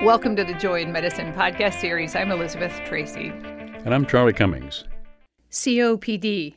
Welcome to the Joy in Medicine podcast series. I'm Elizabeth Tracy. And I'm Charlie Cummings. COPD.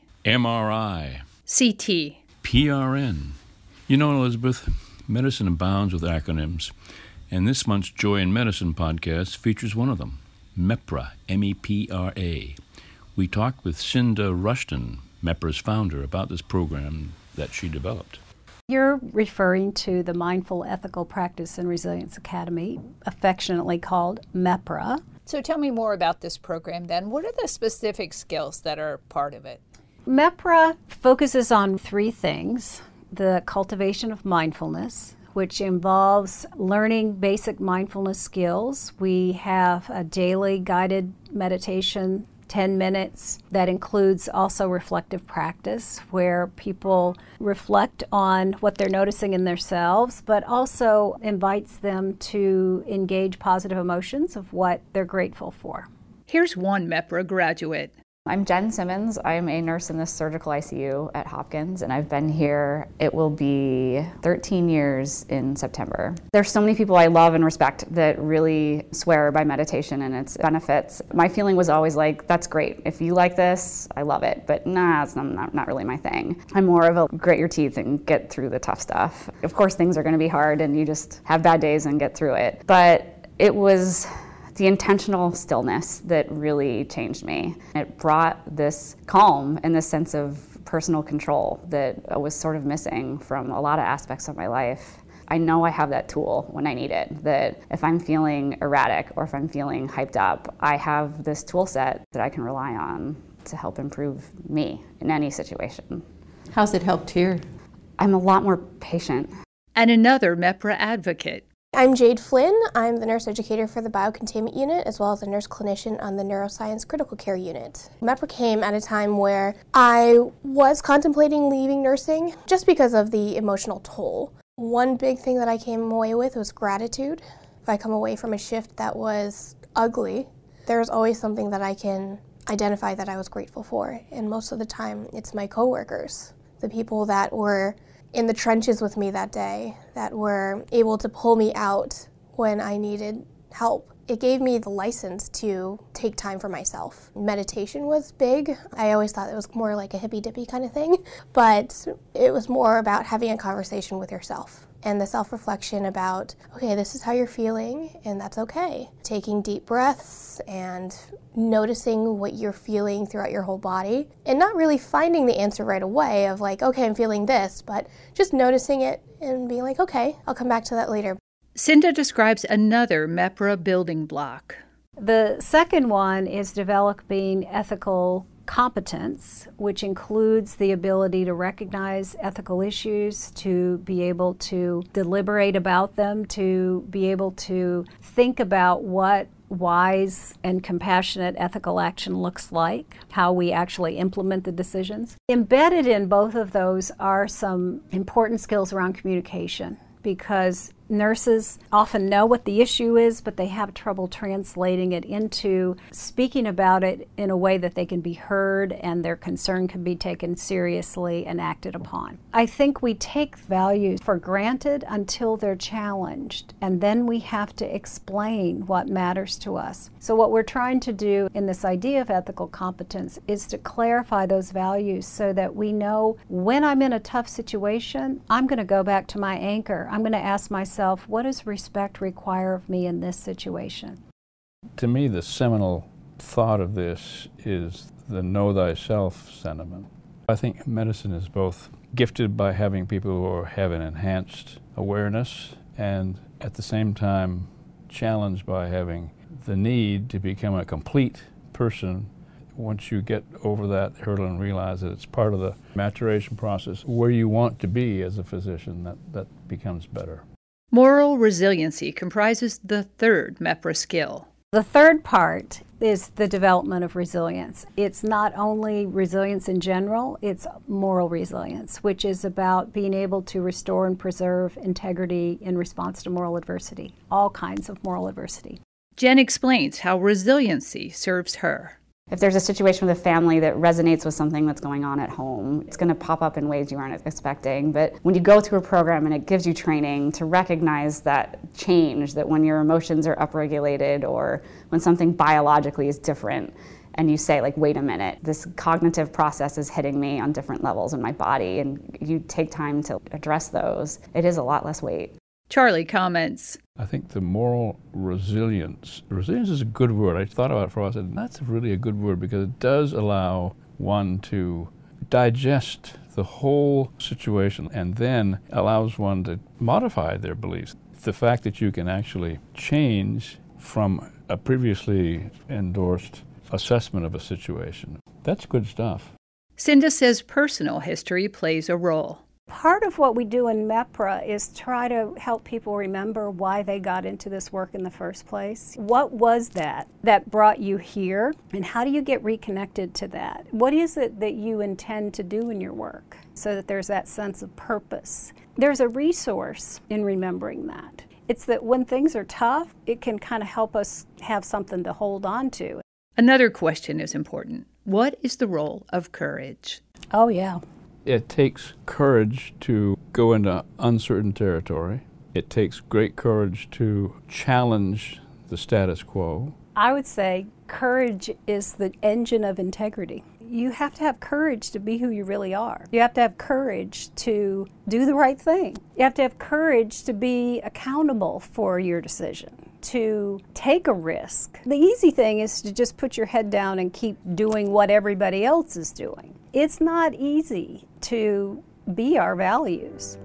MRI. CT. PRN. You know, Elizabeth, medicine abounds with acronyms, and this month's Joy in Medicine podcast features one of them, MEPRA, M-E-P-R-A. We talked with Cinda Rushton, MEPRA's founder, about this program that she developed. You're referring to the Mindful Ethical Practice and Resilience Academy, affectionately called MEPRA. So tell me more about this program then. What are the specific skills that are part of it? MEPRA focuses on three things: the cultivation of mindfulness, which involves learning basic mindfulness skills. We have a daily guided meditation, 10 minutes, that includes also reflective practice, where people reflect on what they're noticing in themselves, but also invites them to engage positive emotions of what they're grateful for. Here's one MEPRA graduate. I'm Jen Simmons. I'm a nurse in the surgical ICU at Hopkins, and I've been here, it will be 13 years in September. There's so many people I love and respect that really swear by meditation and its benefits. My feeling was always like, that's great. If you like this, I love it, but nah, it's not really my thing. I'm more of a grit your teeth and get through the tough stuff. Of course, things are going to be hard and you just have bad days and get through it. But it was the intentional stillness that really changed me. It brought this calm and this sense of personal control that I was sort of missing from a lot of aspects of my life. I know I have that tool when I need it, that if I'm feeling erratic or if I'm feeling hyped up, I have this tool set that I can rely on to help improve me in any situation. How's it helped here? I'm a lot more patient. And another MEPRA advocate. I'm Jade Flynn. I'm the nurse educator for the biocontainment unit, as well as a nurse clinician on the neuroscience critical care unit. MEPRA came at a time where I was contemplating leaving nursing just because of the emotional toll. One big thing that I came away with was gratitude. If I come away from a shift that was ugly, there's always something that I can identify that I was grateful for. And most of the time, it's my coworkers, the people that were in the trenches with me that day, that were able to pull me out when I needed help. It gave me the license to take time for myself. Meditation was big. I always thought it was more like a hippy-dippy kind of thing, but it was more about having a conversation with yourself and the self-reflection about, okay, this is how you're feeling, and that's okay. Taking deep breaths and noticing what you're feeling throughout your whole body, and not really finding the answer right away of like, okay, I'm feeling this, but just noticing it and being like, okay, I'll come back to that later. Cinda describes another MEPRA building block. The second one is developing ethical competence, which includes the ability to recognize ethical issues, to be able to deliberate about them, to be able to think about what wise and compassionate ethical action looks like, how we actually implement the decisions. Embedded in both of those are some important skills around communication, because nurses often know what the issue is, but they have trouble translating it into speaking about it in a way that they can be heard and their concern can be taken seriously and acted upon. I think we take values for granted until they're challenged, and then we have to explain what matters to us. So what we're trying to do in this idea of ethical competence is to clarify those values so that we know when I'm in a tough situation, I'm going to go back to my anchor. I'm going to ask myself, what does respect require of me in this situation? To me, the seminal thought of this is the know thyself sentiment. I think medicine is both gifted by having people who have an enhanced awareness and at the same time challenged by having the need to become a complete person. Once you get over that hurdle and realize that it's part of the maturation process where you want to be as a physician, that becomes better. Moral resiliency comprises the third MEPRA skill. The third part is the development of resilience. It's not only resilience in general, it's moral resilience, which is about being able to restore and preserve integrity in response to moral adversity, all kinds of moral adversity. Jen explains how resiliency serves her. If there's a situation with a family that resonates with something that's going on at home, it's going to pop up in ways you aren't expecting. But when you go through a program and it gives you training to recognize that change, that when your emotions are upregulated or when something biologically is different, and you say, like, wait a minute, this cognitive process is hitting me on different levels in my body, and you take time to address those, it is a lot less weight. Charlie comments. I think the moral resilience is a good word. I thought about it for a while. I said, that's really a good word because it does allow one to digest the whole situation and then allows one to modify their beliefs. The fact that you can actually change from a previously endorsed assessment of a situation, that's good stuff. Cinda says personal history plays a role. Part of what we do in MEPRA is try to help people remember why they got into this work in the first place. What was that brought you here, and how do you get reconnected to that? What is it that you intend to do in your work so that there's that sense of purpose? There's a resource in remembering that. It's that when things are tough, it can kind of help us have something to hold on to. Another question is important. What is the role of courage? Oh, yeah. It takes courage to go into uncertain territory. It takes great courage to challenge the status quo. I would say courage is the engine of integrity. You have to have courage to be who you really are. You have to have courage to do the right thing. You have to have courage to be accountable for your decision, to take a risk. The easy thing is to just put your head down and keep doing what everybody else is doing. It's not easy to be our values.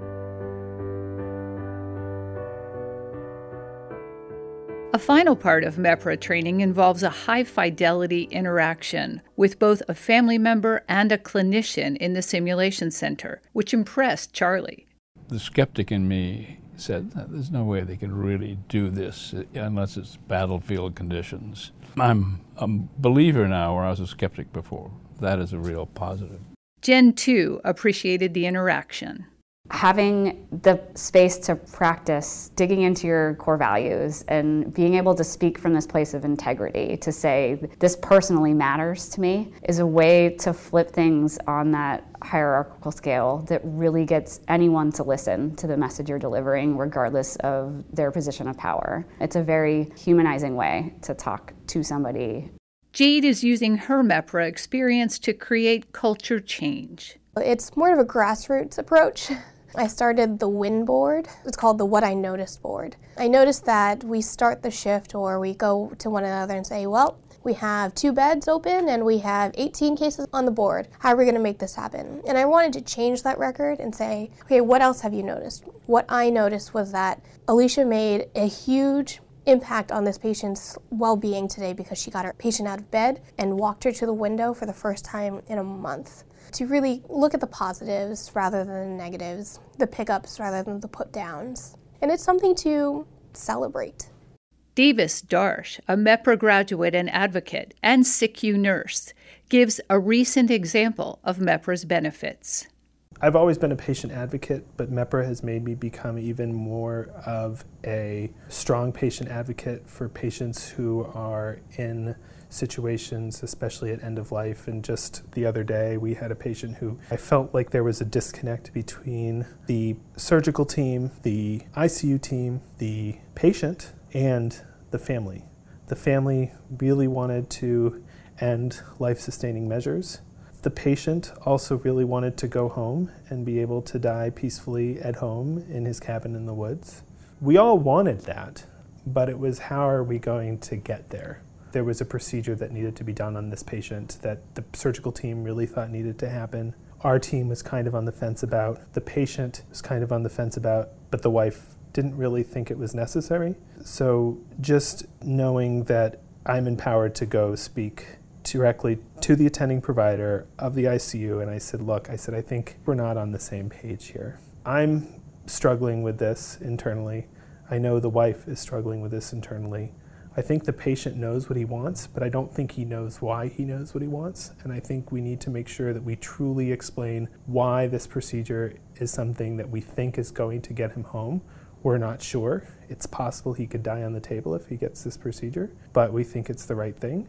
A final part of MEPRA training involves a high-fidelity interaction with both a family member and a clinician in the simulation center, which impressed Charlie. The skeptic in me said, there's no way they can really do this unless it's battlefield conditions. I'm a believer now where I was a skeptic before. That is a real positive. Jen, too, appreciated the interaction. Having the space to practice digging into your core values and being able to speak from this place of integrity to say, this personally matters to me, is a way to flip things on that hierarchical scale that really gets anyone to listen to the message you're delivering, regardless of their position of power. It's a very humanizing way to talk to somebody. Jade is using her MEPRA experience to create culture change. It's more of a grassroots approach. I started the WIN board. It's called the What I Noticed board. I noticed that we start the shift or we go to one another and say, well, we have 2 beds open and we have 18 cases on the board. How are we going to make this happen? And I wanted to change that record and say, okay, what else have you noticed? What I noticed was that Alicia made a huge impact on this patient's well-being today because she got her patient out of bed and walked her to the window for the first time in a month. To really look at the positives rather than the negatives, the pickups rather than the put-downs. And it's something to celebrate. Davis Darsh, a MEPRA graduate and advocate and SICU nurse, gives a recent example of MEPRA's benefits. I've always been a patient advocate, but MEPRA has made me become even more of a strong patient advocate for patients who are in situations, especially at end of life. And just the other day, we had a patient who I felt like there was a disconnect between the surgical team, the ICU team, the patient, and the family. The family really wanted to end life-sustaining measures. The patient also really wanted to go home and be able to die peacefully at home in his cabin in the woods. We all wanted that, but it was how are we going to get there? There was a procedure that needed to be done on this patient that the surgical team really thought needed to happen. Our team was kind of on the fence about, the patient was kind of on the fence about, but the wife didn't really think it was necessary. So just knowing that I'm empowered to go speak directly to the attending provider of the ICU, and I said, look, I think we're not on the same page here. I'm struggling with this internally. I know the wife is struggling with this internally. I think the patient knows what he wants, but I don't think he knows why he knows what he wants. And I think we need to make sure that we truly explain why this procedure is something that we think is going to get him home. We're not sure. It's possible he could die on the table if he gets this procedure, but we think it's the right thing.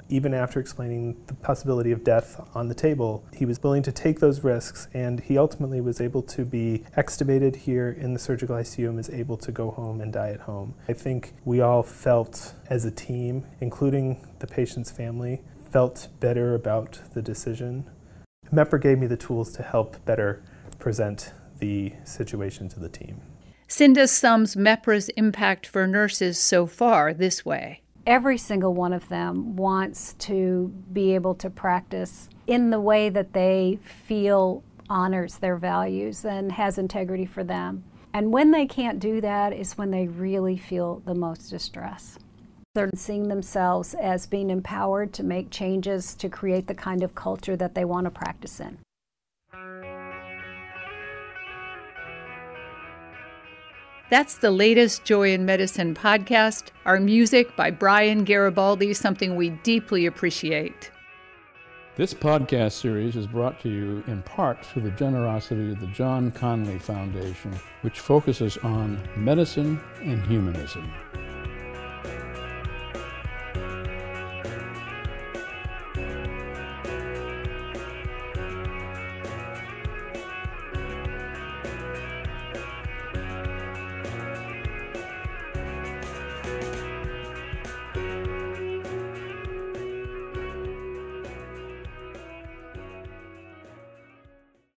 even after explaining the possibility of death on the table, he was willing to take those risks, and he ultimately was able to be extubated here in the surgical ICU and was able to go home and die at home. I think we all felt as a team, including the patient's family, felt better about the decision. MEPR gave me the tools to help better present the situation to the team. Cinda sums MEPRA's impact for nurses so far this way. Every single one of them wants to be able to practice in the way that they feel honors their values and has integrity for them. And when they can't do that is when they really feel the most distress. They're seeing themselves as being empowered to make changes to create the kind of culture that they want to practice in. That's the latest Joy in Medicine podcast. Our music by Brian Garibaldi, something we deeply appreciate. This podcast series is brought to you in part through the generosity of the John Conley Foundation, which focuses on medicine and humanism.